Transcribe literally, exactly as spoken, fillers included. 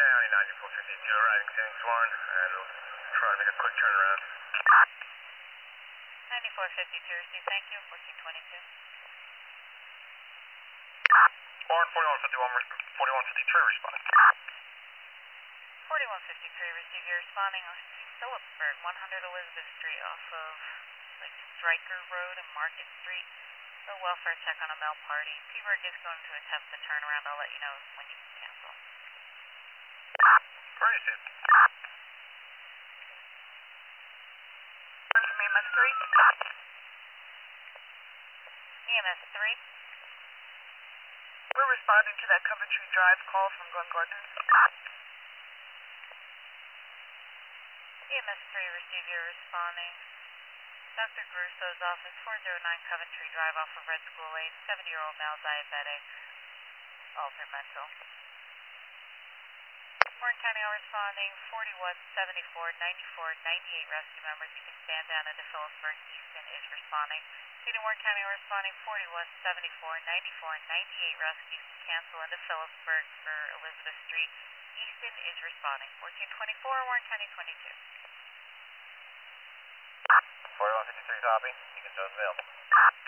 County, ninety-four fifty-two, arriving Saint Swan, and we'll try to make a quick turnaround. ninety-four fifty-two, receive, thank you, fourteen twenty-two. Warren, forty-one fifty-one, forty-one fifty-three, responding. forty-one fifty-three, receive, you're responding on Phillipsburg, one hundred Elizabeth Street off of, like, Stryker Road and Market Street. A welfare check on a male party. P-Berg is going to attempt the turnaround. I'll let you know when you can cancel. Receive. From E M S three. E M S three. We're responding to that Coventry Drive call from Glen Gardens. E M S three, receive, you're responding. Doctor Grusso's office, four oh nine Coventry Drive off of Red School Lane, seventy-year-old male diabetic, altered mental. Warren County are responding, forty-one seventy-four, ninety-four, ninety-eight rescue members. You can stand down into Phillipsburg. Easton is responding. City Warren County are responding, forty-one seventy-four, ninety-four, ninety-eight rescues to cancel into Phillipsburg for Elizabeth Street. Easton is responding. fourteen twenty-four, Warren County twenty-two. forty-one fifty-three, copy. You can do it available.